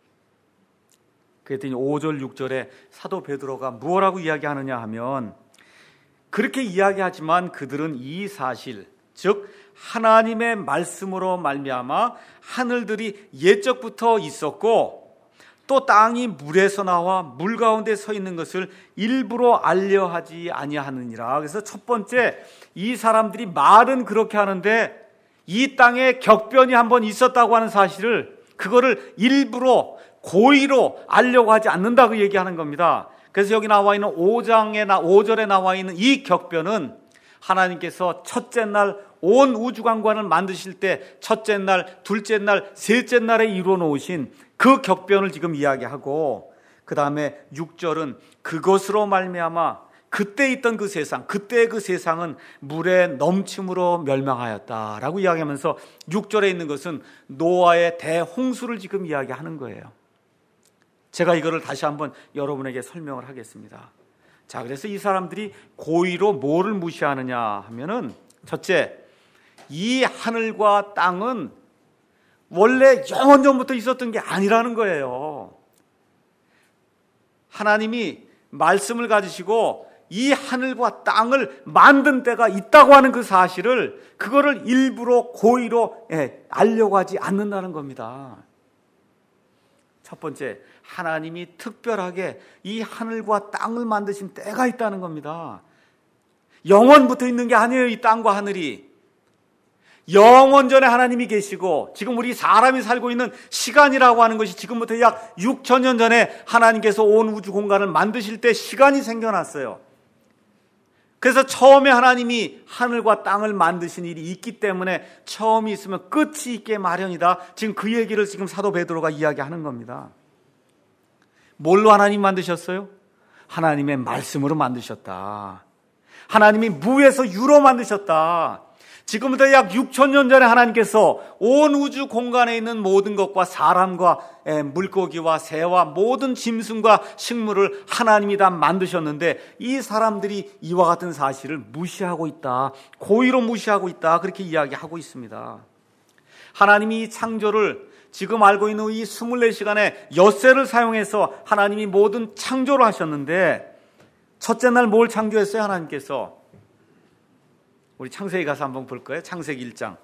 그랬더니 5절 6절에 사도 베드로가 무엇라고 이야기하느냐 하면 그렇게 이야기하지만 그들은 이 사실, 즉 하나님의 말씀으로 말미암아 하늘들이 옛적부터 있었고 또 땅이 물에서 나와 물 가운데 서 있는 것을 일부러 알려하지 아니하느니라. 그래서 첫 번째, 이 사람들이 말은 그렇게 하는데 이 땅에 격변이 한번 있었다고 하는 사실을 그거를 일부러 고의로 알려고 하지 않는다고 얘기하는 겁니다. 그래서 여기 나와 있는 5절에 나와 있는 이 격변은 하나님께서 첫째 날 온 우주관관을 만드실 때 첫째 날, 둘째 날, 셋째 날에 이루어 놓으신 그 격변을 지금 이야기하고, 그 다음에 6절은 그것으로 말미암아 그때 있던 그 세상, 그때의 그 세상은 물의 넘침으로 멸망하였다라고 이야기하면서 6절에 있는 것은 노아의 대홍수를 지금 이야기하는 거예요. 제가 이거를 다시 한번 여러분에게 설명을 하겠습니다. 자, 그래서 이 사람들이 고의로 뭐를 무시하느냐 하면은, 첫째, 이 하늘과 땅은 원래 영원전부터 있었던 게 아니라는 거예요. 하나님이 말씀을 가지시고 이 하늘과 땅을 만든 때가 있다고 하는 그 사실을, 그거를 일부러 고의로 알려고 하지 않는다는 겁니다. 첫 번째, 하나님이 특별하게 이 하늘과 땅을 만드신 때가 있다는 겁니다. 영원부터 있는 게 아니에요. 이 땅과 하늘이 영원전에 하나님이 계시고, 지금 우리 사람이 살고 있는 시간이라고 하는 것이 지금부터 약 6,000년 전에 하나님께서 온 우주 공간을 만드실 때 시간이 생겨났어요. 그래서 처음에 하나님이 하늘과 땅을 만드신 일이 있기 때문에 처음이 있으면 끝이 있게 마련이다. 지금 그 얘기를 지금 사도 베드로가 이야기하는 겁니다. 뭘로 하나님 만드셨어요? 하나님의 말씀으로 만드셨다. 하나님이 무에서 유로 만드셨다. 지금부터 약 6,000년 전에 하나님께서 온 우주 공간에 있는 모든 것과 사람과 물고기와 새와 모든 짐승과 식물을 하나님이 다 만드셨는데 이 사람들이 이와 같은 사실을 무시하고 있다. 고의로 무시하고 있다. 그렇게 이야기하고 있습니다. 하나님이 이 창조를 지금 알고 있는 이 24시간의 엿새를 사용해서 하나님이 모든 창조를 하셨는데 첫째 날 뭘 창조했어요? 하나님께서. 우리 창세기 가서 한번 볼 거예요. 창세기 1장.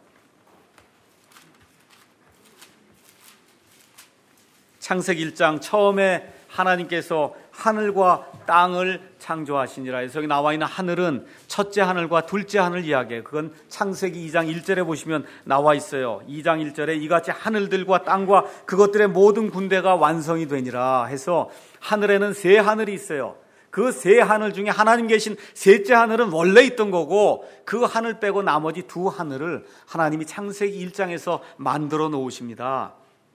창세기 1장 처음에 하나님께서 하늘과 땅을 창조하시니라 해서 여기 나와 있는 하늘은 첫째 하늘과 둘째 하늘 이야기예요. 그건 창세기 2장 1절에 보시면 나와 있어요. 2장 1절에 이같이 하늘들과 땅과 그것들의 모든 군대가 완성이 되니라 해서 하늘에는 세 하늘이 있어요. 그 세 하늘 중에 하나님 계신 셋째 하늘은 원래 있던 거고 그 하늘 빼고 나머지 두 하늘을 하나님이 창세기 1장에서 만들어 놓으십니다.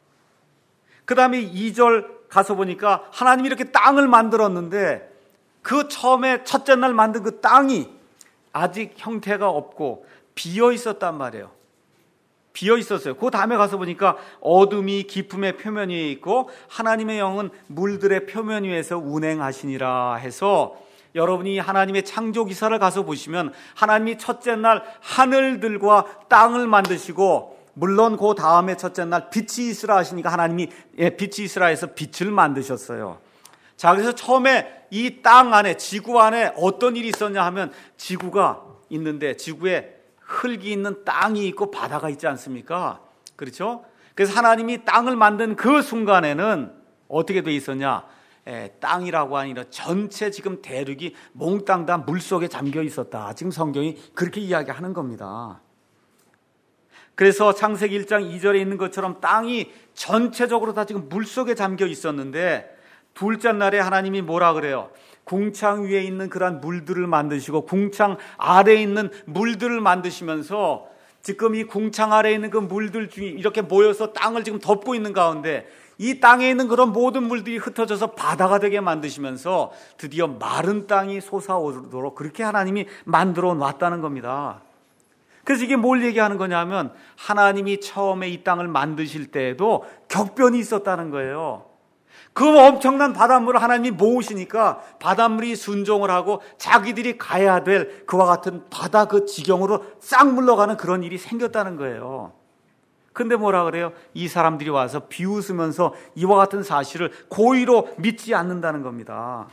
그 다음에 2절 가서 보니까 하나님이 이렇게 땅을 만들었는데 그 처음에 첫째 날 만든 그 땅이 아직 형태가 없고 비어 있었단 말이에요. 비어 있었어요. 그 다음에 가서 보니까 어둠이 깊음의 표면 위에 있고 하나님의 영은 물들의 표면 위에서 운행하시니라 해서 여러분이 하나님의 창조 기사를 가서 보시면 하나님이 첫째 날 하늘들과 땅을 만드시고 물론 그 다음에 첫째 날 빛이 있으라 하시니까 하나님이 빛이 있으라 해서 빛을 만드셨어요. 자, 그래서 처음에 이 땅 안에 지구 안에 어떤 일이 있었냐 하면 지구가 있는데 지구에 흙이 있는 땅이 있고 바다가 있지 않습니까? 그렇죠? 그래서 하나님이 땅을 만든 그 순간에는 어떻게 돼 있었냐? 땅이라고 아니라 전체 지금 대륙이 몽땅 다 물속에 잠겨 있었다. 지금 성경이 그렇게 이야기하는 겁니다. 그래서 창세기 1장 2절에 있는 것처럼 땅이 전체적으로 다 지금 물속에 잠겨 있었는데 둘째 날에 하나님이 뭐라 그래요? 궁창 위에 있는 그러한 물들을 만드시고 궁창 아래에 있는 물들을 만드시면서 지금 이 궁창 아래에 있는 그 물들 중에 이렇게 모여서 땅을 지금 덮고 있는 가운데 이 땅에 있는 그런 모든 물들이 흩어져서 바다가 되게 만드시면서 드디어 마른 땅이 솟아오르도록 그렇게 하나님이 만들어 놨다는 겁니다. 그래서 이게 뭘 얘기하는 거냐면 하나님이 처음에 이 땅을 만드실 때에도 격변이 있었다는 거예요. 그 엄청난 바닷물을 하나님이 모으시니까 바닷물이 순종을 하고 자기들이 가야 될 그와 같은 바다 그 지경으로 싹 물러가는 그런 일이 생겼다는 거예요. 근데 뭐라 그래요? 이 사람들이 와서 비웃으면서 이와 같은 사실을 고의로 믿지 않는다는 겁니다.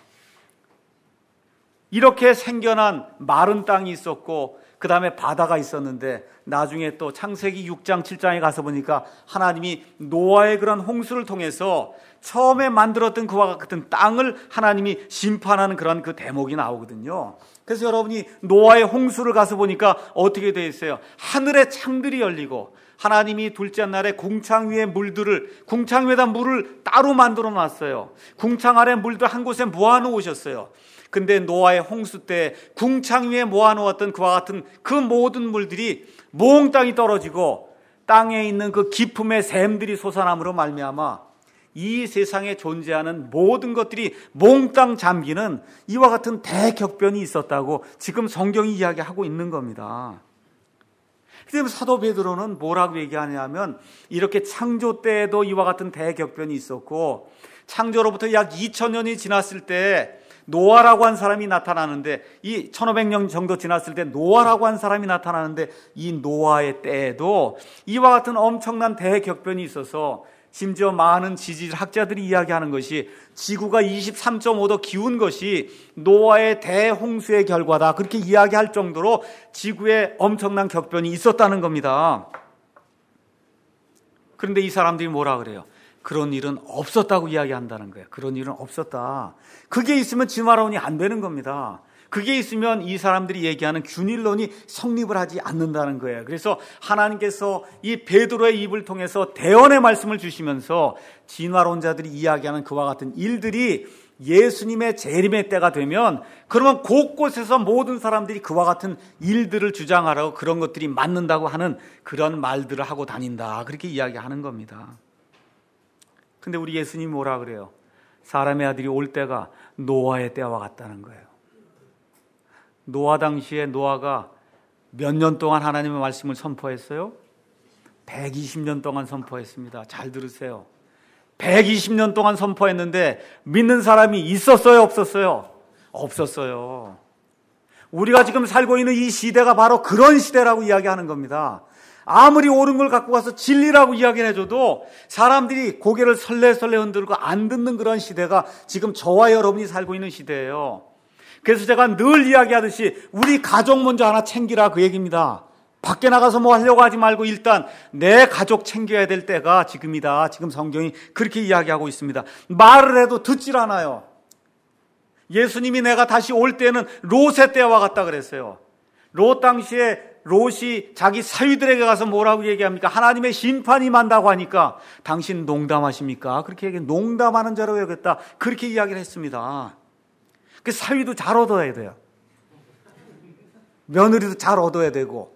이렇게 생겨난 마른 땅이 있었고 그 다음에 바다가 있었는데 나중에 또 창세기 6장 7장에 가서 보니까 하나님이 노아의 그런 홍수를 통해서 처음에 만들었던 그와 같은 땅을 하나님이 심판하는 그런 그 대목이 나오거든요. 그래서 여러분이 노아의 홍수를 가서 보니까 어떻게 되어 있어요? 하늘의 창들이 열리고 하나님이 둘째 날에 궁창 위에 물들을 궁창 위에다 물을 따로 만들어 놨어요. 궁창 아래 물들 한 곳에 모아놓으셨어요. 근데 노아의 홍수 때 궁창 위에 모아놓았던 그와 같은 그 모든 물들이 몽땅이 떨어지고 땅에 있는 그 기품의 샘들이 솟아남으로 말미암아 이 세상에 존재하는 모든 것들이 몽땅 잠기는 이와 같은 대격변이 있었다고 지금 성경이 이야기하고 있는 겁니다. 그런데 사도 베드로는 뭐라고 얘기하냐면 이렇게 창조 때에도 이와 같은 대격변이 있었고 창조로부터 약 2000년이 지났을 때 노아라고 한 사람이 나타나는데 이 1500년 정도 지났을 때 노아라고 한 사람이 나타나는데 이 노아의 때에도 이와 같은 엄청난 대격변이 있어서 심지어 많은 지질학자들이 이야기하는 것이 지구가 23.5도 기운 것이 노아의 대홍수의 결과다. 그렇게 이야기할 정도로 지구에 엄청난 격변이 있었다는 겁니다. 그런데 이 사람들이 뭐라 그래요? 그런 일은 없었다고 이야기한다는 거예요. 그런 일은 없었다. 그게 있으면 진화론이 안 되는 겁니다. 그게 있으면 이 사람들이 얘기하는 균일론이 성립을 하지 않는다는 거예요. 그래서 하나님께서 이 베드로의 입을 통해서 대언의 말씀을 주시면서 진화론자들이 이야기하는 그와 같은 일들이 예수님의 재림의 때가 되면 그러면 곳곳에서 모든 사람들이 그와 같은 일들을 주장하라고 그런 것들이 맞는다고 하는 그런 말들을 하고 다닌다. 그렇게 이야기하는 겁니다. 근데 우리 예수님이 뭐라 그래요? 사람의 아들이 올 때가 노아의 때와 같다는 거예요. 노아 당시에 노아가 몇 년 동안 하나님의 말씀을 선포했어요? 120년 동안 선포했습니다. 잘 들으세요. 120년 동안 선포했는데 믿는 사람이 있었어요? 없었어요? 없었어요. 우리가 지금 살고 있는 이 시대가 바로 그런 시대라고 이야기하는 겁니다. 아무리 옳은 걸 갖고 가서 진리라고 이야기를 해줘도 사람들이 고개를 설레설레 흔들고 안 듣는 그런 시대가 지금 저와 여러분이 살고 있는 시대예요. 그래서 제가 늘 이야기하듯이 우리 가족 먼저 하나 챙기라 그 얘기입니다. 밖에 나가서 뭐 하려고 하지 말고 일단 내 가족 챙겨야 될 때가 지금이다. 지금 성경이 그렇게 이야기하고 있습니다. 말을 해도 듣질 않아요. 예수님이 내가 다시 올 때는 롯의 때와 같다 그랬어요. 롯 당시에 롯이 자기 사위들에게 가서 뭐라고 얘기합니까? 하나님의 심판이 임한다고 하니까 당신 농담하십니까? 그렇게 얘기해. 농담하는 자로 여겼다. 그렇게 이야기를 했습니다. 그 사위도 잘 얻어야 돼요. 며느리도 잘 얻어야 되고.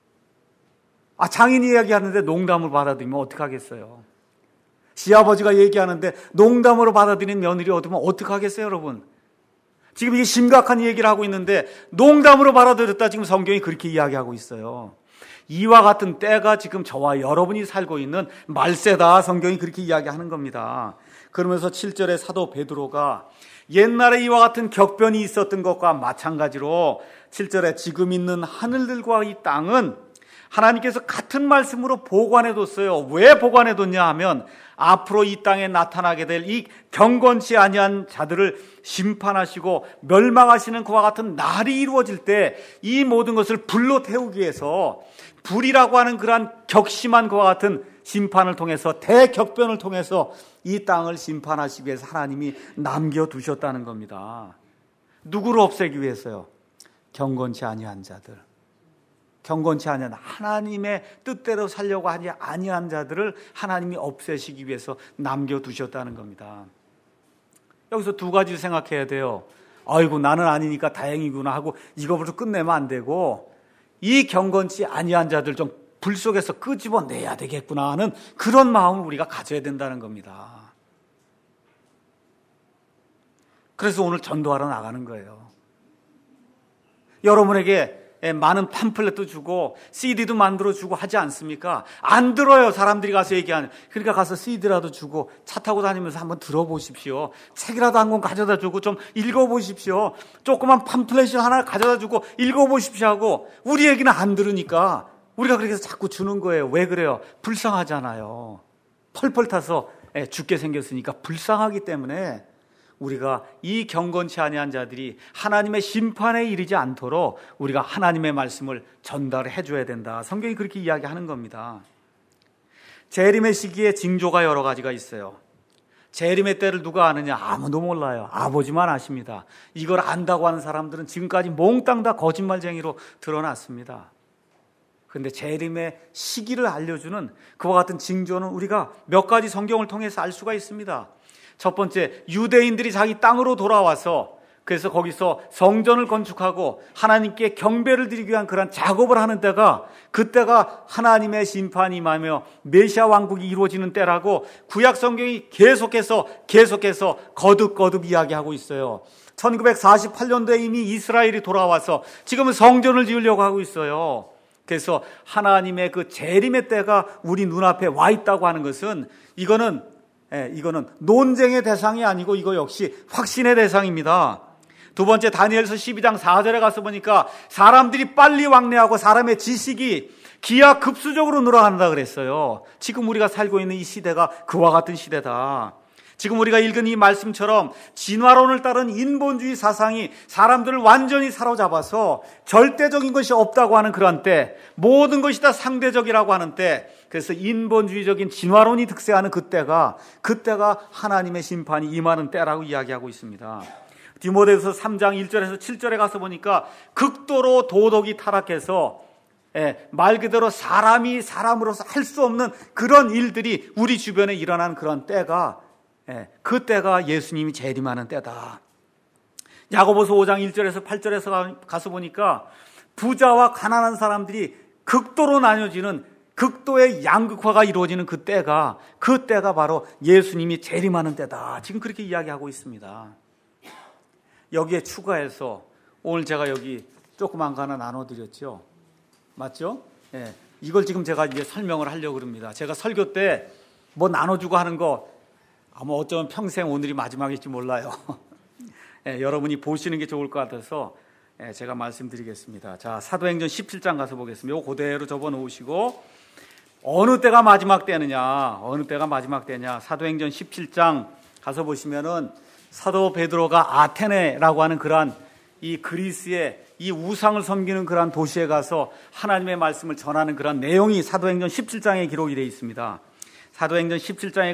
장인이 이야기하는데 농담을 받아들이면 어떡하겠어요? 시아버지가 얘기하는데 농담으로 받아들이는 며느리 얻으면 어떡하겠어요, 여러분? 지금 이게 심각한 얘기를 하고 있는데 농담으로 받아들였다. 지금 성경이 그렇게 이야기하고 있어요. 이와 같은 때가 지금 저와 여러분이 살고 있는 말세다. 성경이 그렇게 이야기하는 겁니다. 그러면서 7절에 사도 베드로가 옛날에 이와 같은 격변이 있었던 것과 마찬가지로 7절에 지금 있는 하늘들과 이 땅은 하나님께서 같은 말씀으로 보관해뒀어요. 왜 보관해뒀냐 하면 앞으로 이 땅에 나타나게 될 이 경건치 아니한 자들을 심판하시고 멸망하시는 그와 같은 날이 이루어질 때 이 모든 것을 불로 태우기 위해서 불이라고 하는 그러한 격심한 그와 같은 심판을 통해서 대격변을 통해서 이 땅을 심판하시기 위해서 하나님이 남겨두셨다는 겁니다. 누구를 없애기 위해서요? 경건치 아니한 자들. 경건치 아니한 하나님의 뜻대로 살려고 하지 아니한 자들을 하나님이 없애시기 위해서 남겨두셨다는 겁니다. 여기서 두 가지 생각해야 돼요. 아이고 나는 아니니까 다행이구나 하고 이거부터 끝내면 안 되고 이 경건치 아니한 자들 좀 불 속에서 끄집어내야 되겠구나 하는 그런 마음을 우리가 가져야 된다는 겁니다. 그래서 오늘 전도하러 나가는 거예요. 여러분에게 많은 팜플렛도 주고 CD도 만들어주고 하지 않습니까? 안 들어요. 사람들이 가서 얘기하는. 그러니까 가서 CD라도 주고 차 타고 다니면서 한번 들어보십시오. 책이라도 한 권 가져다 주고 좀 읽어보십시오. 조그만 팜플렛을 하나 가져다 주고 읽어보십시오 하고 우리 얘기는 안 들으니까 우리가 그렇게 해서 자꾸 주는 거예요. 왜 그래요? 불쌍하잖아요. 펄펄 타서 죽게 생겼으니까 불쌍하기 때문에 우리가 이 경건치 아니한 자들이 하나님의 심판에 이르지 않도록 우리가 하나님의 말씀을 전달해 줘야 된다. 성경이 그렇게 이야기하는 겁니다. 재림의 시기에 징조가 여러 가지가 있어요. 재림의 때를 누가 아느냐? 아무도 몰라요. 아버지만 아십니다. 이걸 안다고 하는 사람들은 지금까지 몽땅 다 거짓말쟁이로 드러났습니다. 그런데 재림의 시기를 알려주는 그와 같은 징조는 우리가 몇 가지 성경을 통해서 알 수가 있습니다. 첫 번째, 유대인들이 자기 땅으로 돌아와서 그래서 거기서 성전을 건축하고 하나님께 경배를 드리기 위한 그런 작업을 하는 때가 그때가 하나님의 심판이 임하며 메시아 왕국이 이루어지는 때라고 구약 성경이 계속해서 거듭 이야기하고 있어요. 1948년도에 이미 이스라엘이 돌아와서 지금은 성전을 지으려고 하고 있어요. 그래서 하나님의 그 재림의 때가 우리 눈앞에 와 있다고 하는 것은 이거는 논쟁의 대상이 아니고 이거 역시 확신의 대상입니다. 두 번째, 다니엘서 12장 4절에 가서 보니까 사람들이 빨리 왕래하고 사람의 지식이 기하급수적으로 늘어난다 그랬어요. 지금 우리가 살고 있는 이 시대가 그와 같은 시대다. 지금 우리가 읽은 이 말씀처럼 진화론을 따른 인본주의 사상이 사람들을 완전히 사로잡아서 절대적인 것이 없다고 하는 그런 때, 모든 것이 다 상대적이라고 하는 때, 그래서 인본주의적인 진화론이 득세하는 그때가 하나님의 심판이 임하는 때라고 이야기하고 있습니다. 디모데후서 3장 1절에서 7절에 가서 보니까 극도로 도덕이 타락해서 말 그대로 사람이 사람으로서 할 수 없는 그런 일들이 우리 주변에 일어난 그런 때가 그때가 예수님이 재림하는 때다. 야고보서 5장 1절에서 8절에서 가서 보니까 부자와 가난한 사람들이 극도로 나뉘어지는 극도의 양극화가 이루어지는 그때가 바로 예수님이 재림하는 때다. 지금 그렇게 이야기하고 있습니다. 여기에 추가해서 오늘 제가 여기 조그만 거 하나 나눠드렸죠. 맞죠? 예. 이걸 지금 제가 이제 설명을 하려고 합니다. 제가 설교 때 뭐 나눠주고 하는 거 아마 어쩌면 평생 오늘이 마지막일지 몰라요. 예, 여러분이 보시는 게 좋을 것 같아서 제가 말씀드리겠습니다. 자, 사도행전 17장 가서 보겠습니다. 이거 그대로 접어 놓으시고 어느 때가 마지막 때느냐, 어느 때가 마지막 때냐. 사도행전 17장 가서 보시면은 사도 베드로가 아테네라고 하는 그러한 이 그리스의 이 우상을 섬기는 그러한 도시에 가서 하나님의 말씀을 전하는 그러한 내용이 사도행전 17장에 기록이 되어 있습니다. 사도행전 17장에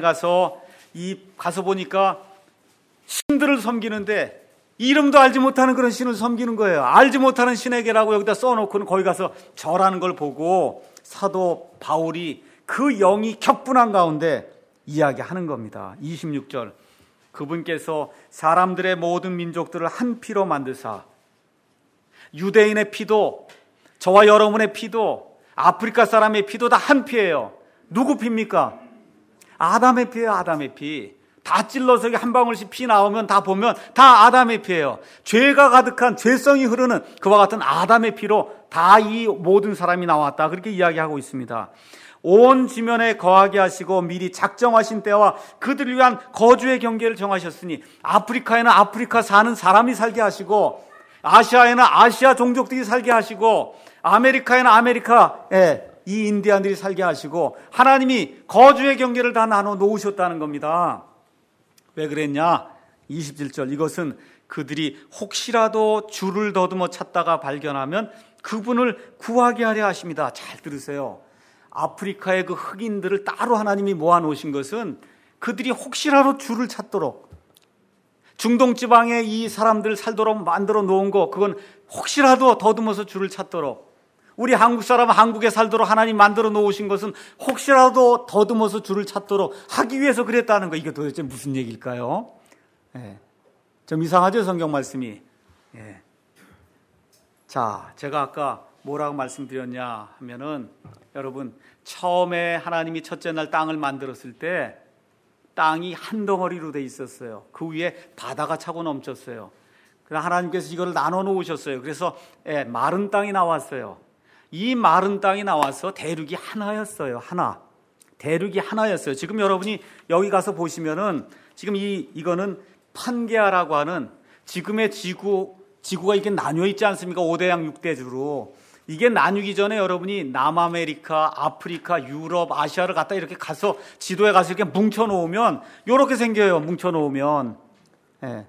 가서 보니까 신들을 섬기는데 이름도 알지 못하는 그런 신을 섬기는 거예요. 알지 못하는 신에게라고 여기다 써놓고는 거기 가서 절하는 걸 보고 사도 바울이 그 영이 격분한 가운데 이야기하는 겁니다. 26절, 그분께서 사람들의 모든 민족들을 한 피로 만드사 유대인의 피도 저와 여러분의 피도 아프리카 사람의 피도 다 한 피예요. 누구 피입니까? 아담의 피예요. 아담의 피. 다 찔러서 한 방울씩 피 나오면 다 보면 다 아담의 피예요. 죄가 가득한 죄성이 흐르는 그와 같은 아담의 피로 다 이 모든 사람이 나왔다. 그렇게 이야기하고 있습니다. 온 지면에 거하게 하시고 미리 작정하신 때와 그들을 위한 거주의 경계를 정하셨으니 아프리카에는 아프리카 사는 사람이 살게 하시고 아시아에는 아시아 종족들이 살게 하시고 아메리카에는 아메리카에 이 인디안들이 살게 하시고 하나님이 거주의 경계를 다 나눠 놓으셨다는 겁니다. 왜 그랬냐? 27절, 이것은 그들이 혹시라도 주를 더듬어 찾다가 발견하면 그분을 구하게 하려 하십니다. 잘 들으세요. 아프리카의 그 흑인들을 따로 하나님이 모아놓으신 것은 그들이 혹시라도 주를 찾도록, 중동 지방에 이 사람들 살도록 만들어 놓은 거, 그건 혹시라도 더듬어서 주를 찾도록, 우리 한국 사람은 한국에 살도록 하나님 만들어 놓으신 것은 혹시라도 더듬어서 주를 찾도록 하기 위해서 그랬다는 거. 이게 도대체 무슨 얘기일까요? 예. 좀 이상하죠, 성경 말씀이. 예. 자, 제가 아까 뭐라고 말씀드렸냐 하면은, 여러분, 처음에 하나님이 첫째 날 땅을 만들었을 때 땅이 한 덩어리로 돼 있었어요. 그 위에 바다가 차고 넘쳤어요. 그래서 하나님께서 이걸 나눠 놓으셨어요. 그래서 마른 땅이 나왔어요. 이 마른 땅이 나와서 대륙이 하나였어요. 하나. 대륙이 하나였어요. 지금 여러분이 여기 가서 보시면은 지금 이거는 판게아라고 하는 지금의 지구가 이게 나뉘어 있지 않습니까? 5대양 6대주로. 이게 나뉘기 전에 여러분이 남아메리카, 아프리카, 유럽, 아시아를 갖다 이렇게 가서 지도에 가서 이렇게 뭉쳐 놓으면 이렇게 생겨요. 뭉쳐 놓으면. 예.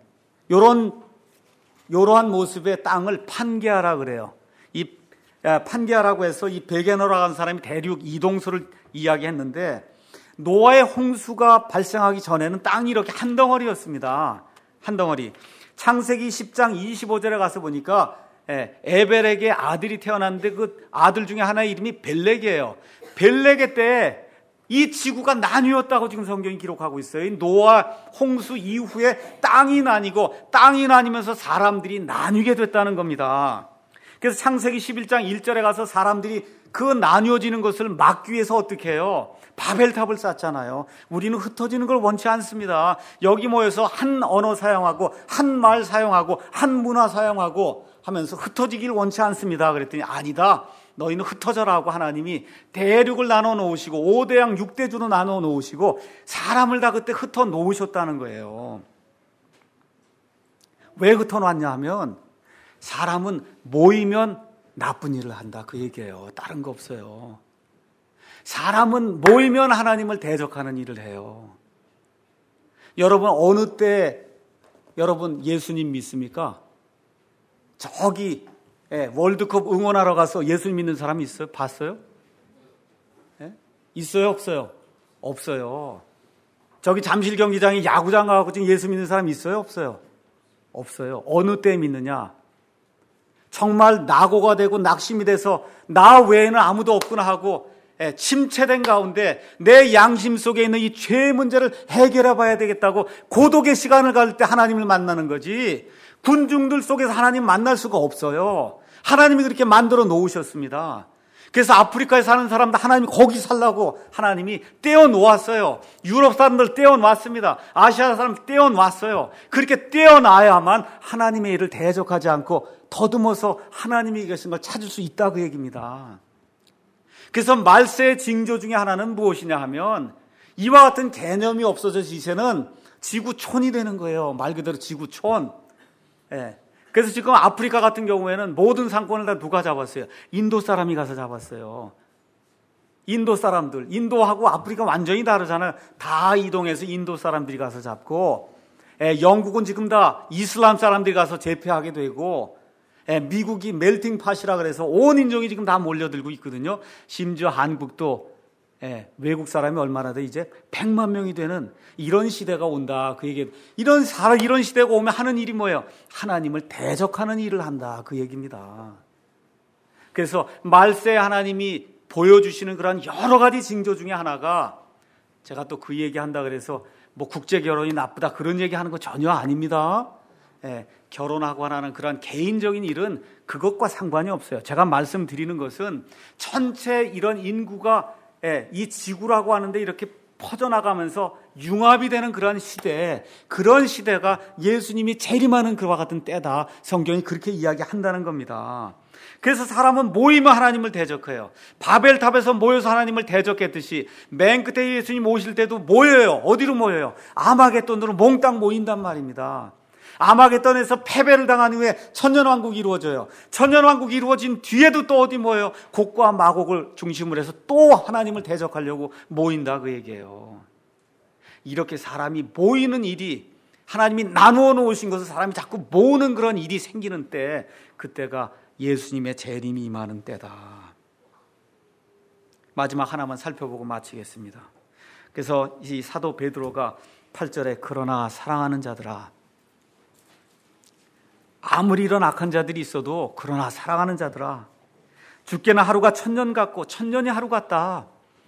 요러한 모습의 땅을 판게아라 그래요. 이 판게아라고 해서 이 베게너라고 하는 사람이 대륙 이동설을 이야기했는데, 노아의 홍수가 발생하기 전에는 땅이 이렇게 한 덩어리였습니다. 한 덩어리. 창세기 10장 25절에 가서 보니까 에벨에게 아들이 태어났는데 그 아들 중에 하나의 이름이 벨렉이에요. 벨렉의 때 이 지구가 나뉘었다고 지금 성경이 기록하고 있어요. 노아 홍수 이후에 땅이 나뉘고 땅이 나뉘면서 사람들이 나뉘게 됐다는 겁니다. 그래서 창세기 11장 1절에 가서 사람들이 그 나뉘어지는 것을 막기 위해서 어떻게 해요? 바벨탑을 쌓잖아요. 우리는 흩어지는 걸 원치 않습니다. 여기 모여서 한 언어 사용하고 한 말 사용하고 한 문화 사용하고 하면서 흩어지길 원치 않습니다. 그랬더니 아니다. 너희는 흩어져라 하고 하나님이 대륙을 나눠 놓으시고 5대양 6대주로 나눠 놓으시고 사람을 다 그때 흩어 놓으셨다는 거예요. 왜 흩어 놨냐 하면 사람은 모이면 나쁜 일을 한다, 그 얘기예요. 다른 거 없어요. 사람은 모이면 하나님을 대적하는 일을 해요. 여러분, 어느 때 여러분 예수님 믿습니까? 저기 월드컵 응원하러 가서 예수님 믿는 사람이 있어요? 봤어요? 있어요? 없어요? 없어요. 저기 잠실 경기장에 야구장 가고 지금 예수 믿는 사람 있어요? 없어요? 없어요. 어느 때 믿느냐? 정말 낙오가 되고 낙심이 돼서 나 외에는 아무도 없구나 하고 침체된 가운데 내 양심 속에 있는 이 죄의 문제를 해결해 봐야 되겠다고 고독의 시간을 가질 때 하나님을 만나는 거지, 군중들 속에서 하나님 만날 수가 없어요. 하나님이 그렇게 만들어 놓으셨습니다. 그래서 아프리카에 사는 사람들 하나님이 거기 살라고 하나님이 떼어놓았어요. 유럽 사람들 떼어놨습니다. 아시아 사람들 떼어놨어요. 그렇게 떼어놔야만 하나님의 일을 대적하지 않고 더듬어서 하나님이 계신 걸 찾을 수 있다 그 얘기입니다. 그래서 말세의 징조 중에 하나는 무엇이냐 하면 이와 같은 개념이 없어져서 이제는 지구촌이 되는 거예요. 말 그대로 지구촌. 예. 그래서 지금 아프리카 같은 경우에는 모든 상권을 다 누가 잡았어요? 인도 사람이 가서 잡았어요. 인도 사람들. 인도하고 아프리카 완전히 다르잖아요. 다 이동해서 인도 사람들이 가서 잡고, 영국은 지금 다 이슬람 사람들이 가서 제패하게 되고, 미국이 멜팅 팟이라 그래서 온 인종이 지금 다 몰려들고 있거든요. 심지어 한국도 외국 사람이 얼마나 돼? 이제 100만 명이 되는 이런 시대가 온다. 그 얘기. 이런 시대가 오면 하는 일이 뭐예요? 하나님을 대적하는 일을 한다. 그 얘기입니다. 그래서 말세 하나님이 보여주시는 그런 여러 가지 징조 중에 하나가 제가 또 그 얘기 한다 그래서 뭐 국제 결혼이 나쁘다 그런 얘기 하는 거 전혀 아닙니다. 결혼하고 하는 그런 개인적인 일은 그것과 상관이 없어요. 제가 말씀드리는 것은 전체 이런 인구가 이 지구라고 하는데 이렇게 퍼져나가면서 융합이 되는 그런 시대, 그런 시대가 예수님이 재림하는 그와 같은 때다. 성경이 그렇게 이야기한다는 겁니다. 그래서 사람은 모이면 하나님을 대적해요. 바벨탑에서 모여서 하나님을 대적했듯이 맨 끝에 예수님 오실 때도 모여요. 어디로 모여요? 아마겟돈으로 몽땅 모인단 말입니다. 아마겟돈에서 패배를 당한 후에 천년왕국이 이루어져요. 천년왕국이 이루어진 뒤에도 또 어디 모여요? 곡과 마곡을 중심으로 해서 또 하나님을 대적하려고 모인다 그 얘기예요. 이렇게 사람이 모이는 일이 하나님이 나누어 놓으신 것을 사람이 자꾸 모으는 그런 일이 생기는 때, 그때가 예수님의 재림이 임하는 때다. 마지막 하나만 살펴보고 마치겠습니다. 그래서 이 사도 베드로가 8절에 그러나 사랑하는 자들아, 아무리 이런 악한 자들이 있어도 그러나 사랑하는 자들아, 죽게는 하루가 1000년 같고 1000년이 하루 같다.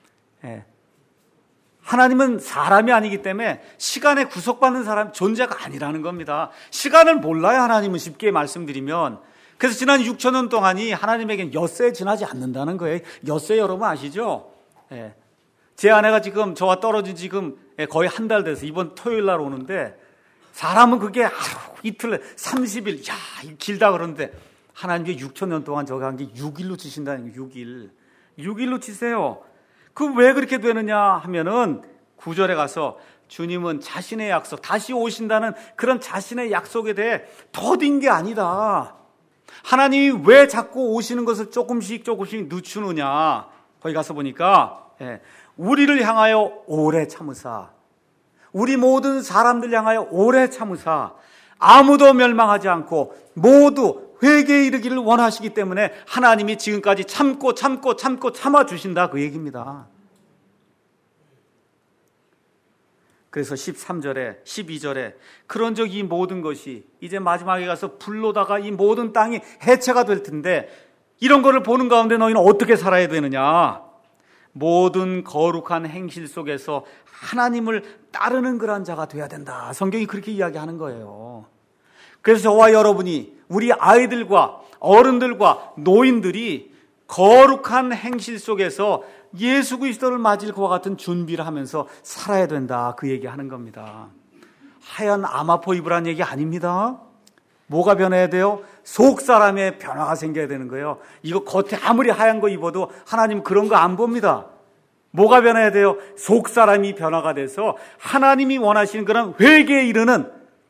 하나님은 사람이 아니기 때문에 시간에 구속받는 사람 존재가 아니라는 겁니다. 시간을 몰라요. 하나님은 쉽게 말씀드리면. 그래서 지난 6000년 동안이 하나님에게는 엿새 지나지 않는다는 거예요. 엿새 여러분 아시죠? 제 아내가 지금 저와 떨어진 지금 거의 한 달 돼서 이번 토요일 날 오는데, 사람은 그게 하루, 이틀, 30일, 야, 길다 그러는데 하나님께 6000년 동안 저거 한 게 6일로 치신다는 거예요. 6일. 6일로 치세요. 그 왜 그렇게 되느냐 하면은 9절에 가서 주님은 자신의 약속, 다시 오신다는 그런 자신의 약속에 대해 더딘 게 아니다. 하나님이 왜 자꾸 오시는 것을 조금씩 늦추느냐. 거기 가서 보니까 우리를 향하여 오래 참으사, 우리 모든 사람들 향하여 오래 참으사 아무도 멸망하지 않고 모두 회개에 이르기를 원하시기 때문에 하나님이 지금까지 참고 참아주신다 그 얘기입니다. 그래서 13절에 12절에 그런즉 이 모든 것이 이제 마지막에 가서 불로다가 이 모든 땅이 해체가 될 텐데, 이런 거를 보는 가운데 너희는 어떻게 살아야 되느냐. 모든 거룩한 행실 속에서 하나님을 따르는 그런 자가 돼야 된다. 성경이 그렇게 이야기하는 거예요. 그래서 저와 여러분이, 우리 아이들과 어른들과 노인들이 거룩한 행실 속에서 예수 그리스도를 맞을 것과 같은 준비를 하면서 살아야 된다. 그 얘기하는 겁니다. 하얀 아마포 입으란 얘기 아닙니다. 뭐가 변해야 돼요? 속 사람의 변화가 생겨야 되는 거예요. 이거 겉에 아무리 하얀 거 입어도 하나님 그런 거 안 봅니다. 뭐가 변해야 돼요? 속 사람이 변화가 돼서 하나님이 원하시는 그런 회개에 이르는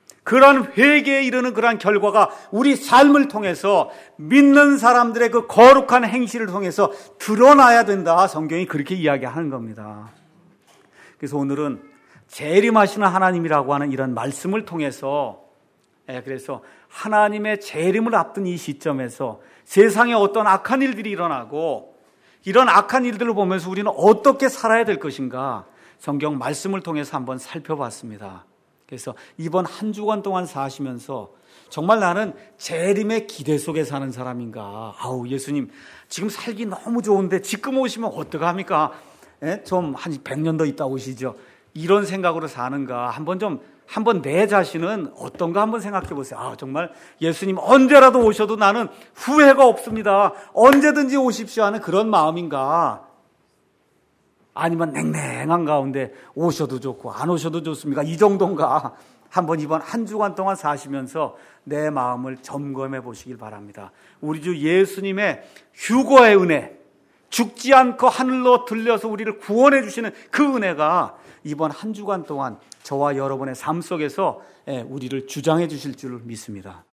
그런 결과가 우리 삶을 통해서 믿는 사람들의 그 거룩한 행실을 통해서 드러나야 된다. 성경이 그렇게 이야기하는 겁니다. 그래서 오늘은 재림하시는 하나님이라고 하는 이런 말씀을 통해서, 그래서 하나님의 재림을 앞둔 이 시점에서 세상에 어떤 악한 일들이 일어나고, 이런 악한 일들을 보면서 우리는 어떻게 살아야 될 것인가, 성경 말씀을 통해서 한번 살펴봤습니다. 그래서 이번 한 주간 동안 사시면서 정말 나는 재림의 기대 속에 사는 사람인가, 아우 예수님 지금 살기 너무 좋은데 지금 오시면 어떡합니까? 좀 한 100년 더 있다 오시죠. 이런 생각으로 사는가 한번 좀 한번 내 자신은 어떤가 한번 생각해 보세요. 정말 예수님 언제라도 오셔도 나는 후회가 없습니다. 언제든지 오십시오 하는 그런 마음인가? 아니면 냉랭한 가운데 오셔도 좋고 안 오셔도 좋습니까? 이 정도인가? 한번 이번 한 주간 동안 사시면서 내 마음을 점검해 보시길 바랍니다. 우리 주 예수님의 휴거의 은혜, 죽지 않고 하늘로 들려서 우리를 구원해 주시는 그 은혜가 이번 한 주간 동안 저와 여러분의 삶 속에서 우리를 주장해 주실 줄 믿습니다.